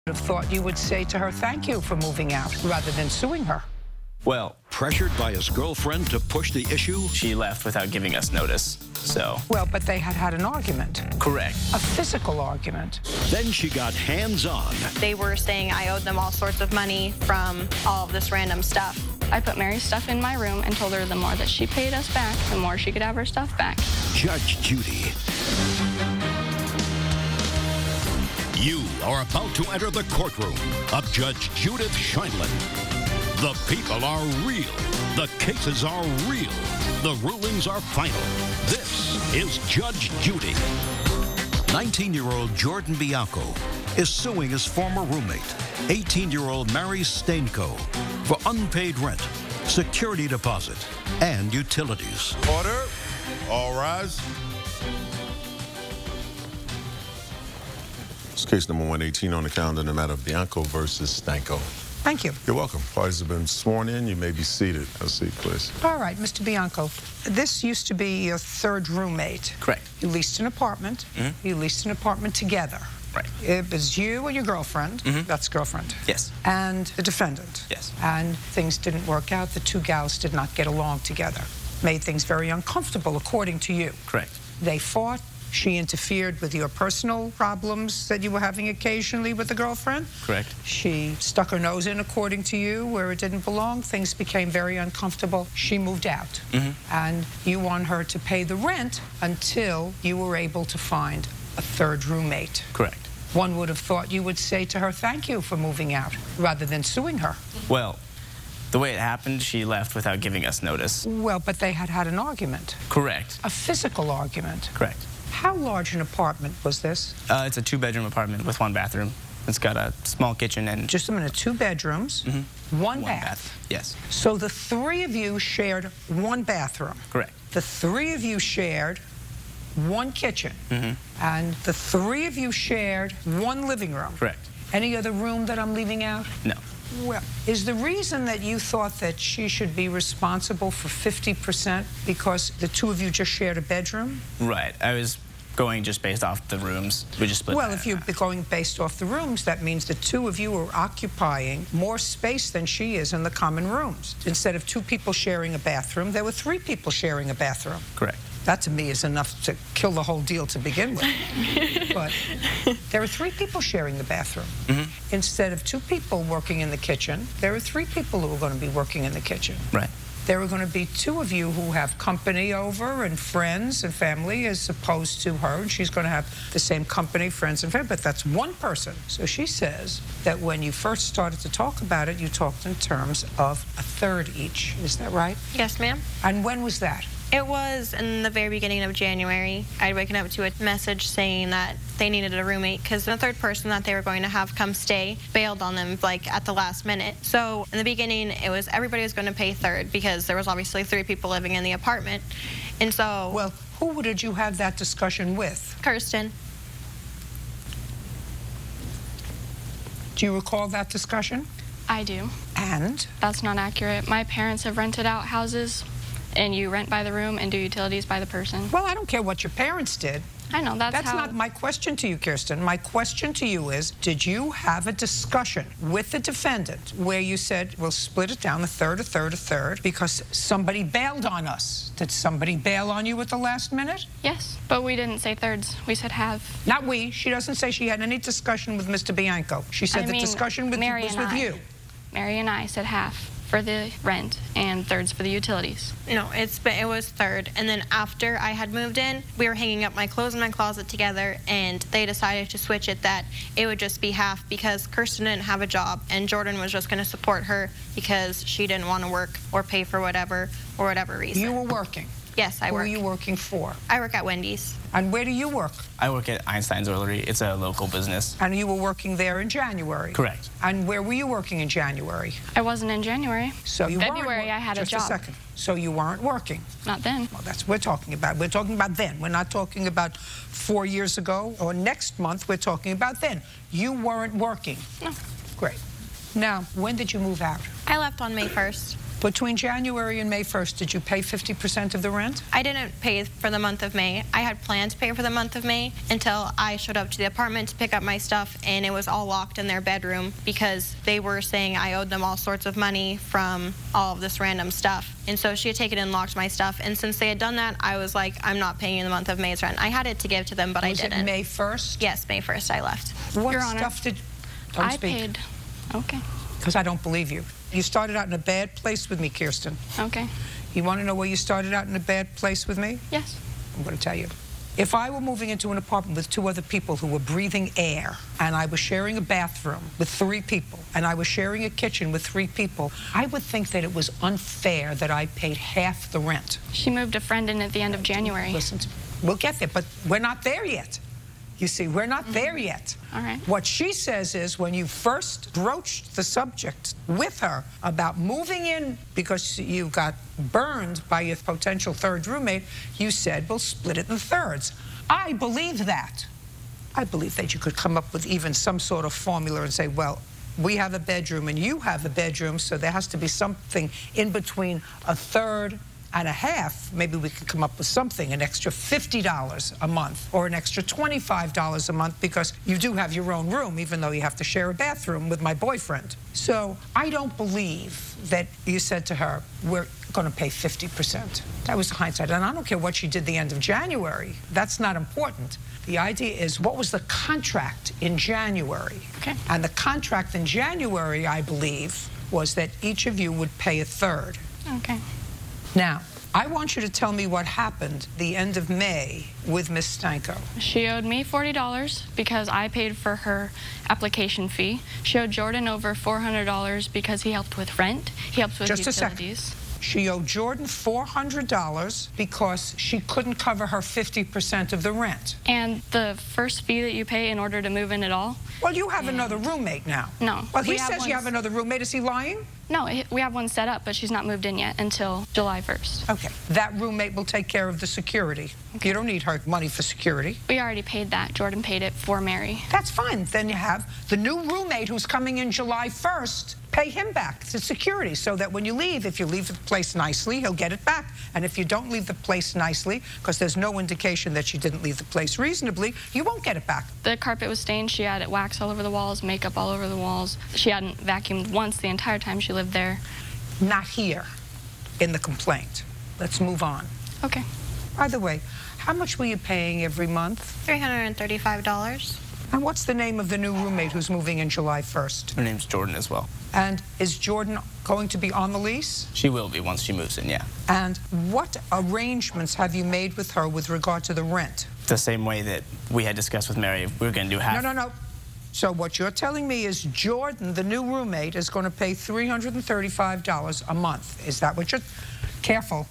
Have thought you would say to her thank you for moving out rather than suing her. Well, pressured by his girlfriend to push the issue? she left without giving us notice, so... Well, but they had an argument. Correct. A physical argument. Then she got hands-on. They were saying I owed them all sorts of money from all of this random stuff. I put Mary's stuff in my room and told her the more that she paid us back, the more she could have her stuff back. Judge Judy. You are about to enter the courtroom of Judge Judith Sheindlin. The people are real. The cases are real. The rulings are final. This is Judge Judy. 19-year-old Jordan Bianco is suing his former roommate, 18-year-old Mary Stainco, for unpaid rent, security deposit, and utilities. Order. All rise. It's case number 118 on the calendar in the matter of Bianco versus Stainco. Thank you. You're welcome. Parties have been sworn in. You may be seated. Have a seat, please. All right, Mr. Bianco, this used to be your third roommate. Correct. You leased an apartment. You leased an apartment together. Right. It was you and your girlfriend. That's girlfriend. Yes. And the defendant. Yes. And things didn't work out. The two gals did not get along together. Made things very uncomfortable, according to you. Correct. They fought. She interfered with your personal problems that you were having occasionally with the girlfriend. Correct. She stuck her nose in, according to you, where it didn't belong. Things became very uncomfortable. She moved out. And you want her to pay the rent until you were able to find a third roommate. Correct. One would have thought you would say to her thank you for moving out rather than suing her. Well, the way it happened, she left without giving us notice. Well, but they had an argument. Correct. A physical argument. Correct. How large an apartment was this? It's a two-bedroom apartment with one bathroom. It's got a small kitchen and... Just a minute, 2 bedrooms, one bath. Yes. So the 3 of you shared 1 bathroom. Correct. The 3 of you shared 1 kitchen. And the 3 of you shared 1 living room. Correct. Any other room that I'm leaving out? No. Well, is the reason that you thought that she should be responsible for 50% because the 2 of you just shared a bedroom? Right. I was going just based off the rooms. We just split Well, that if you're going based off the rooms, that means the 2 of you are occupying more space than she is in the common rooms. Instead of 2 people sharing a bathroom, there were 3 people sharing a bathroom. Correct. That, to me, is enough to kill the whole deal to begin with. But there are 3 people sharing the bathroom. Instead of 2 people working in the kitchen, there are 3 people who are going to be working in the kitchen. Right. There are going to be 2 of you who have company over and friends and family as opposed to her, and she's going to have the same company, friends and family, but that's 1 person. So she says that when you first started to talk about it, you talked in terms of a third each. Is that right? Yes, ma'am. And when was that? It was in the very beginning of January. I'd waken up to a message saying that they needed a roommate because the third person that they were going to have come stay bailed on them like at the last minute. So in the beginning, it was everybody was going to pay third because there was obviously 3 people living in the apartment. And so... Well, who did you have that discussion with? Kirsten. Do you recall that discussion? I do. And? That's not accurate. My parents have rented out houses, and you rent by the room and do utilities by the person. Well, I don't care what your parents did. I know, that's how... not my question to you, Kirsten. My question to you is, did you have a discussion with the defendant where you said, we'll split it down, a third, because somebody bailed on us? Did somebody bail on you at the last minute? Yes, but we didn't say thirds. We said half. Not we. She doesn't say she had any discussion with Mr. Bianco. She said the discussion was with you. Mary and I said half for the rent and thirds for the utilities. No, it was third. And then after I had moved in, we were hanging up my clothes in my closet together, and they decided to switch it that it would just be half because Kirsten didn't have a job and Jordan was just going to support her because she didn't want to work or pay for whatever reason. You were working? Yes, I work. Who are you working for? I work at Wendy's. And where do you work? I work at Einstein's Oilery. It's a local business. And you were working there in January? Correct. And where were you working in January? I wasn't in January. So you weren't February, I had a job. Just a second. So you weren't working? Not then. Well, that's what we're talking about. We're talking about then. We're not talking about 4 years ago or next month. We're talking about then. You weren't working? No. Great. Now, when did you move out? I left on May 1st. Between January and May 1st, did you pay 50% of the rent? I didn't pay for the month of May. I had planned to pay for the month of May until I showed up to the apartment to pick up my stuff, and it was all locked in their bedroom because they were saying I owed them all sorts of money from all of this random stuff. And so she had taken and locked my stuff, and since they had done that, I was like, I'm not paying you the month of May's rent. I had it to give to them, but I didn't. Was it May 1st? Yes, May 1st I left. What Your Honor, stuff did... Don't I speak. paid. Okay. Because I don't believe you. You started out in a bad place with me, Kirsten. Okay. You want to know where you started out in a bad place with me? Yes. I'm going to tell you. If I were moving into an apartment with 2 other people who were breathing air, and I was sharing a bathroom with 3 people, and I was sharing a kitchen with 3 people, I would think that it was unfair that I paid half the rent. She moved a friend in at the end of January. Listen to me. We'll get there, but we're not there yet. You see, we're not there yet. All right. What she says is when you first broached the subject with her about moving in because you got burned by your potential 3rd roommate, you said, we'll split it in thirds. I believe that. I believe that you could come up with even some sort of formula and say, well, we have a bedroom and you have a bedroom, so there has to be something in between a third and a half. Maybe we could come up with something, an extra $50 a month or an extra $25 a month because you do have your own room, even though you have to share a bathroom with my boyfriend. So I don't believe that you said to her, we're going to pay 50%. That was hindsight. And I don't care what she did the end of January. That's not important. The idea is, what was the contract in January? Okay. And the contract in January, I believe, was that each of you would pay a third. Okay. Now, I want you to tell me what happened the end of May with Miss Stanko. She owed me $40 because I paid for her application fee. She owed Jordan over $400 because he helped with rent. He helped with utilities. She owed Jordan $400 because she couldn't cover her 50% of the rent. And the first fee that you pay in order to move in at all. Well, you have another roommate now. No. Well, he says you have another roommate. Is he lying? No, we have one set up, but she's not moved in yet until July 1st. Okay. That roommate will take care of the security. Okay. You don't need her money for security. We already paid that. Jordan paid it for Mary. That's fine. Then you have the new roommate who's coming in July 1st. Pay him back to security so that when you leave, if you leave the place nicely, he'll get it back. And if you don't leave the place nicely, because there's no indication that you didn't leave the place reasonably, you won't get it back. The carpet was stained. She had wax all over the walls, makeup all over the walls. She hadn't vacuumed once the entire time she lived there. Not here in the complaint. Let's move on. Okay. By the way, how much were you paying every month? $335. And what's the name of the new roommate who's moving in July 1st? Her name's Jordan as well. And is Jordan going to be on the lease? She will be once she moves in, yeah. And what arrangements have you made with her with regard to the rent? The same way that we had discussed with Mary, we were going to do half. No. So what you're telling me is Jordan, the new roommate, is going to pay $335 a month. Is that what you're... Careful.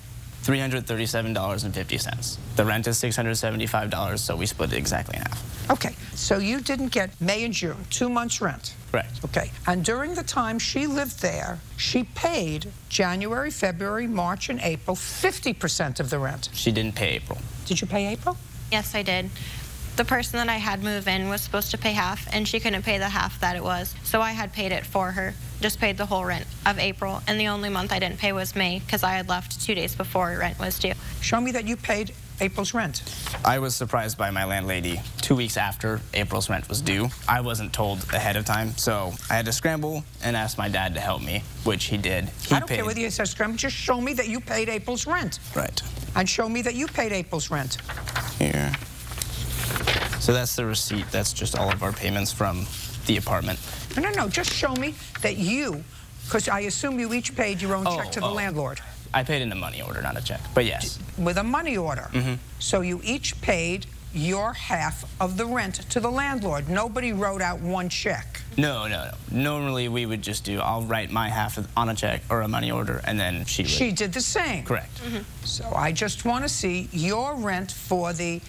$337.50. The rent is $675, so we split it exactly in half. Okay, so you didn't get May and June, 2 months' rent. Correct. Okay, and during the time she lived there, she paid January, February, March, and April 50% of the rent. She didn't pay April. Did you pay April? Yes, I did. The person that I had move in was supposed to pay half, and she couldn't pay the half that it was. So I had paid it for her, just paid the whole rent of April, and the only month I didn't pay was May because I had left 2 days before rent was due. Show me that you paid April's rent. I was surprised by my landlady 2 weeks after April's rent was due. I wasn't told ahead of time, so I had to scramble and ask my dad to help me, which he did. I don't care whether you said scramble, just show me that you paid April's rent. Right. And show me that you paid April's rent. Here. So that's the receipt. That's just all of our payments from the apartment. No, just show me that you, because I assume you each paid your own check to the landlord. I paid in a money order, not a check, but yes. With a money order. Mm-hmm. So you each paid your half of the rent to the landlord. Nobody wrote out one check. No. Normally we would just do, I'll write my half on a check or a money order, and then she would. She did the same. Correct. Mm-hmm. So I just want to see your rent for the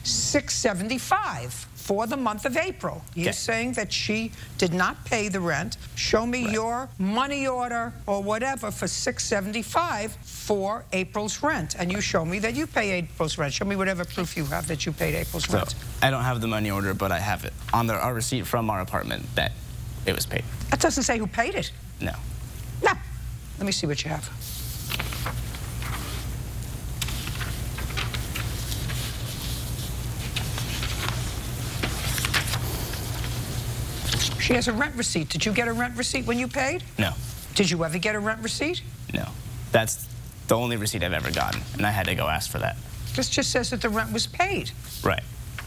$675 for the month of April. You're saying that she did not pay the rent. Show me your money order or whatever for $675 for April's rent. And you show me that you pay April's rent. Show me whatever proof you have that you paid April's rent. I don't have the money order, but I have it on our receipt from our apartment that it was paid. That doesn't say who paid it. No. No. Let me see what you have. She has a rent receipt. Did you get a rent receipt when you paid? No. Did you ever get a rent receipt? No. That's the only receipt I've ever gotten, and I had to go ask for that. This just says that the rent was paid. Right.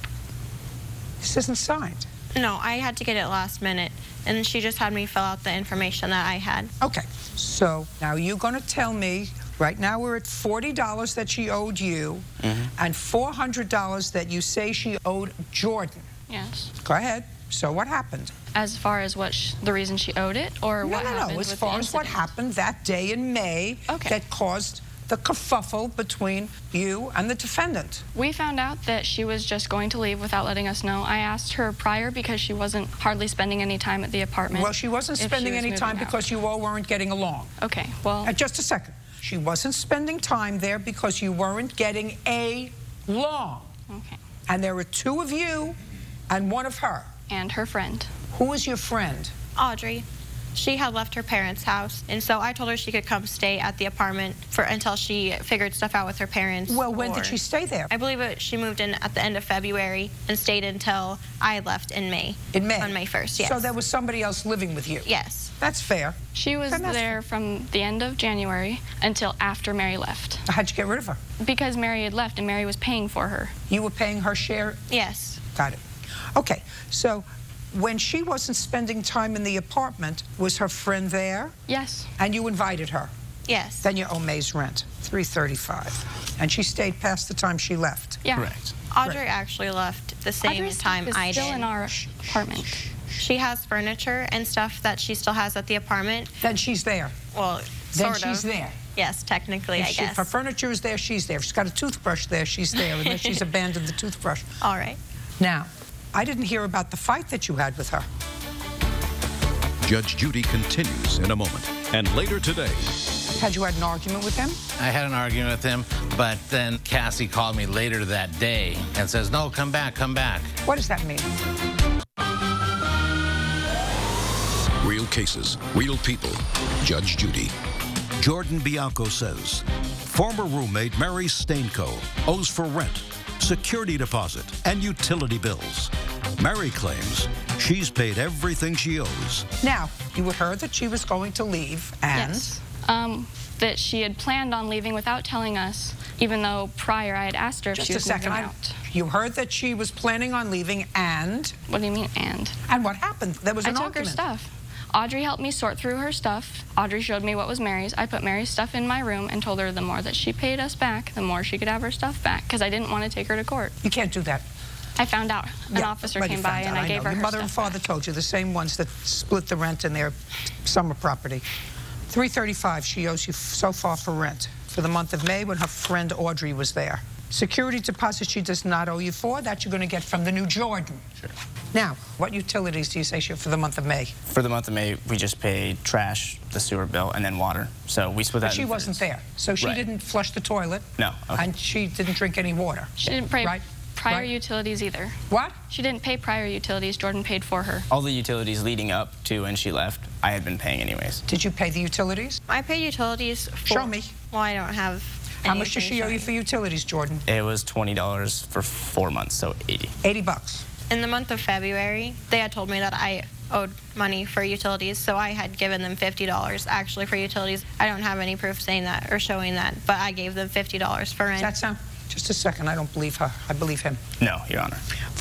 This isn't signed. No, I had to get it last minute, and she just had me fill out the information that I had. Okay, so now you're going to tell me, right now we're at $40 that she owed you, and $400 that you say she owed Jordan. Yes. Go ahead. So what happened? As far as what the reason she owed it, or what happened? No. As far as what happened that day in May that caused the kerfuffle between you and the defendant. We found out that she was just going to leave without letting us know. I asked her prior because she wasn't hardly spending any time at the apartment. Well, she wasn't spending any time because you all weren't getting along. Okay, well... Just a second. She wasn't spending time there because you weren't getting along. Okay. And there were two of you and one of her. And her friend. Who was your friend? Audrey. She had left her parents' house, and so I told her she could come stay at the apartment until she figured stuff out with her parents. Well, when did she stay there? I believe she moved in at the end of February and stayed until I left in May. In May? On May 1st, yes. So there was somebody else living with you? Yes. That's fair. She was there from the end of January until after Mary left. How'd you get rid of her? Because Mary had left and Mary was paying for her. You were paying her share? Yes. Got it. Okay, so when she wasn't spending time in the apartment, was her friend there? Yes. And you invited her? Yes. Then you owe May's rent, $335. And she stayed past the time she left? Yeah. Correct. Audrey actually left the same time I did. Still in our apartment. She has furniture and stuff that she still has at the apartment. Then she's there? Well, then sort of. She's there? Yes, technically, I guess. If her furniture is there, she's there. If she's got a toothbrush there, she's there, unless she's abandoned the toothbrush. All right. Now, I didn't hear about the fight that you had with her. Judge Judy continues in a moment. And later today... Had you had an argument with him? I had an argument with him, but then Cassie called me later that day and says, no, come back, come back. What does that mean? Real cases, real people. Judge Judy. Jordan Bianco says, former roommate Mary Stainco owes for rent, security deposit, and utility bills. Mary claims she's paid everything she owes. Now, you had heard that she was going to leave, and? Yes. That she had planned on leaving without telling us, even though prior I had asked her if she was moving out. You heard that she was planning on leaving, and? What do you mean, and? And what happened? There was an argument. I took her stuff. Audrey helped me sort through her stuff. Audrey showed me what was Mary's. I put Mary's stuff in my room and told her the more that she paid us back, the more she could have her stuff back, because I didn't want to take her to court. You can't do that. I found out. An officer came by and I gave her her Your mother and father told you, the same ones that split the rent in their summer property. $335 she owes you so far for rent for the month of May when her friend Audrey was there. Security deposit she does not owe you for. That you're going to get from the new Jordan. Sure. Now, what utilities do you say for the month of May? For the month of May, we just paid trash, the sewer bill, and then water. So we split that. But she wasn't there, so she didn't flush the toilet. No. Okay. And she didn't drink any water. She didn't pay prior utilities either. What? She didn't pay prior utilities. Jordan paid for her. All the utilities leading up to when she left, I had been paying anyways. Did you pay the utilities? I paid utilities for... Show me. Well, I don't have... How much does she owe you for utilities, Jordan? It was $20 for 4 months, so $80. $80. In the month of February, they had told me that I owed money for utilities, so I had given them $50 actually for utilities. I don't have any proof saying that or showing that, but I gave them $50 for rent. Does that sound? Just a second. I don't believe her. I believe him. No, Your Honor.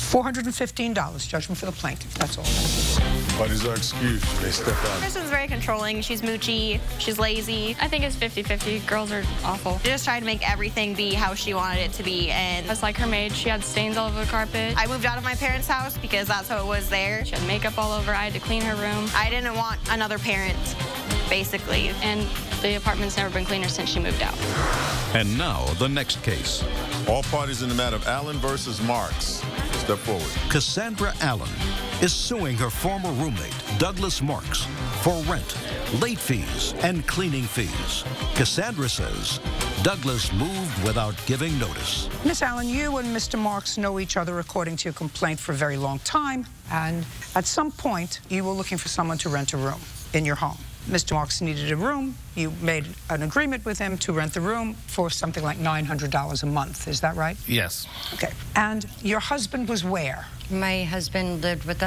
$415, judgment for the plaintiff. That's all. What is our excuse? They step out. This is very controlling. She's moochy. She's lazy. I think it's 50-50. Girls are awful. She just tried to make everything be how she wanted it to be, and... Just like her maid, she had stains all over the carpet. I moved out of my parents' house because that's how it was there. She had makeup all over. I had to clean her room. I didn't want another parent, basically. And the apartment's never been cleaner since she moved out. And now, the next case. All parties in the matter of Allen versus Marks. Step forward. Cassandra Allen is suing her former roommate, Douglas Marks, for rent, late fees, and cleaning fees. Cassandra says Douglas moved without giving notice. Miss Allen, you and Mr. Marks know each other according to your complaint for a very long time, and at some point, you were looking for someone to rent a room in your home. Mr. Marks needed a room. You made an agreement with him to rent the room for something like $900 a month. Is that right? Yes. Okay. And your husband was where? My husband lived with us.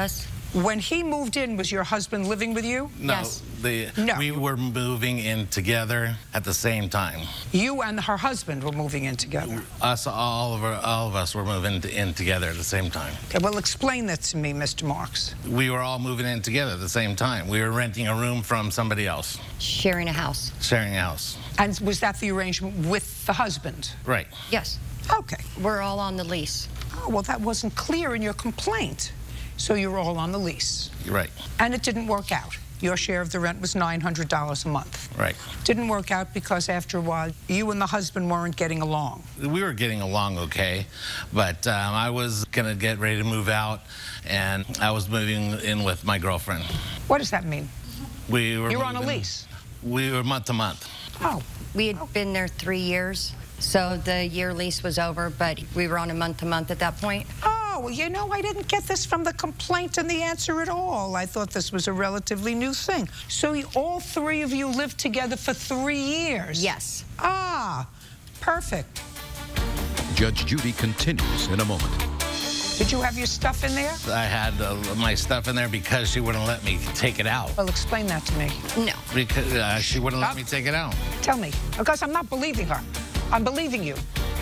When he moved in, was your husband living with you? No, Yes. No. We were moving in together at the same time. You and her husband were moving in together. All of us were moving in together at the same time. Okay, well, explain that to me, Mr. Marks. We were all moving in together at the same time. We were renting a room from somebody else, Sharing a house. sharing a house. And was that the arrangement with the husband? Right. Yes. Okay. We're all on the lease. Oh, well, that wasn't clear in your complaint. So you were all on the lease. You're right. And it didn't work out. Your share of the rent was $900 a month. Right. Didn't work out because after a while, you and the husband weren't getting along. We were getting along okay, but I was going to get ready to move out, and I was moving in with my girlfriend. What does that mean? We were You're on a moving- lease. We were month to month. Oh, We had been there 3 years, so the year lease was over, but we were on a month-to-month at that point. oh, well, you know, I didn't get this from the complaint and the answer at all. I thought this was a relatively new thing. So all three of you lived together for 3 years? Yes. Ah, perfect. Judge Judy continues in a moment. Did you have your stuff in there? I had my stuff in there because she wouldn't let me take it out. Well, explain that to me. No. Because she wouldn't let me take it out. Tell me, because I'm not believing her. I'm believing you.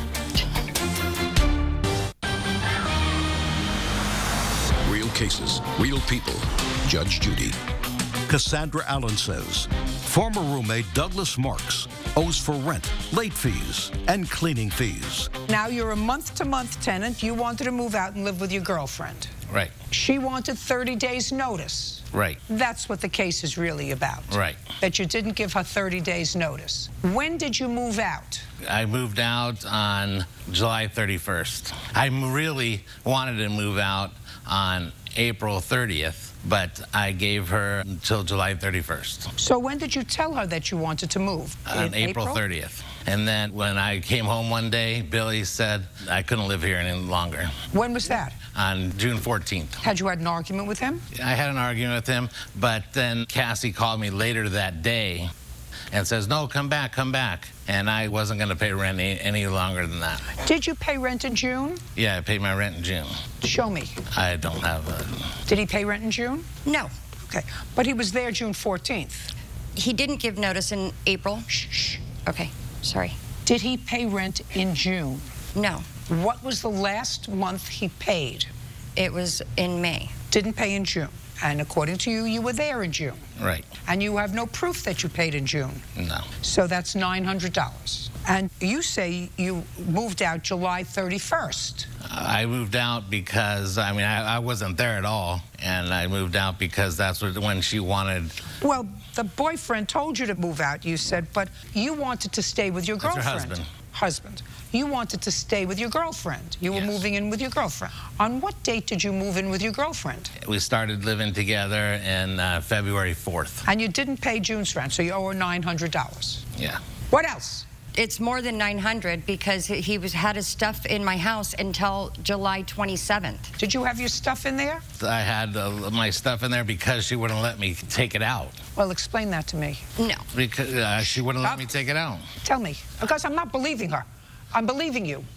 Real cases, real people. Judge Judy. Cassandra Allen says former roommate Douglas Marks owes for rent, late fees, and cleaning fees. Now you're a month-to-month tenant. You wanted to move out and live with your girlfriend. Right. She wanted 30 days notice. Right. That's what the case is really about. Right. That you didn't give her 30 days notice. When did you move out? I moved out on July 31st. I really wanted to move out on April 30th, but I gave her until July 31st. So when did you tell her that you wanted to move? On In April 30th. And then when I came home one day, Billy said I couldn't live here any longer. When was that? On June 14th. Had you had an argument with him? I had an argument with him, but then Cassie called me later that day and says, no, come back, come back. And I wasn't going to pay rent any longer than that. Did you pay rent in June? Yeah, I paid my rent in June. Show me. I don't have a... Did he pay rent in June? No. Okay. But he was there June 14th. He didn't give notice in April. Shh. Okay, sorry. Did he pay rent in June? No. What was the last month he paid? It was in May. Didn't pay in June. And according to you, you were there in June. Right. And you have no proof that you paid in June. No. So that's $900. And you say you moved out July 31st. I moved out because, I mean, I wasn't there at all. And I moved out because that's when she wanted... Well, the boyfriend told you to move out, you said, but you wanted to stay with your That's her girlfriend. husband. You wanted to stay with your girlfriend. You were Yes. moving in with your girlfriend. On what date did you move in with your girlfriend? We started living together in February 4th. And you didn't pay June's rent, so you owe her $900. Yeah. What else? It's more than $900 because he had his stuff in my house until July 27th. Did you have your stuff in there? I had my stuff in there because she wouldn't let me take it out. Well, explain that to me. No. Because she wouldn't let me take it out. Tell me, because I'm not believing her. I'm believing you.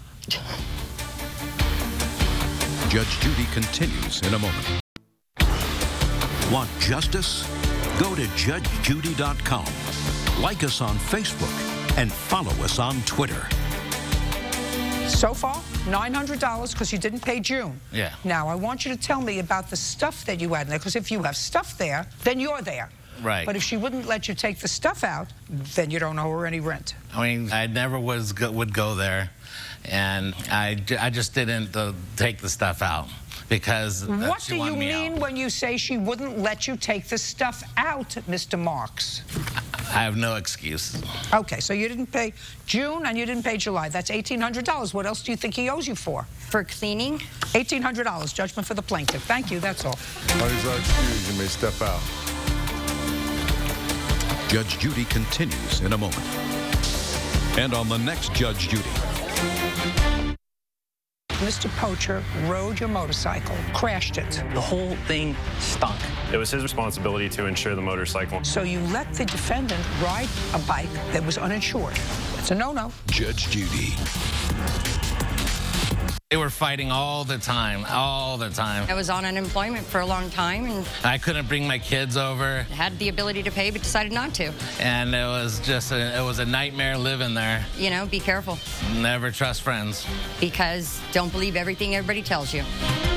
Judge Judy continues in a moment. Want justice? Go to judgejudy.com. Like us on Facebook and follow us on Twitter. So far, $900 because you didn't pay June. Yeah. Now, I want you to tell me about the stuff that you had in there, because if you have stuff there, then you're there. Right. But if she wouldn't let you take the stuff out, then you don't owe her any rent. I mean, I never would go there, and I just didn't take the stuff out because What she do you wanted me mean out. when you say she wouldn't let you take the stuff out, Mr. Marks? I have no excuse. Okay, so you didn't pay June and you didn't pay July. That's $1,800. What else do you think he owes you for? For cleaning? $1,800, judgment for the plaintiff. Thank you, that's all. Parties are excused. You may step out. Judge Judy continues in a moment. And on the next Judge Judy. Mr. Poacher rode your motorcycle, crashed it. The whole thing stunk. It was his responsibility to insure the motorcycle. So you let the defendant ride a bike that was uninsured. It's a no-no. Judge Judy. They were fighting all the time, all the time. I was on unemployment for a long time and I couldn't bring my kids over. had the ability to pay, but decided not to. And it was just a nightmare living there. You know, be careful. Never trust friends. Because don't believe everything everybody tells you.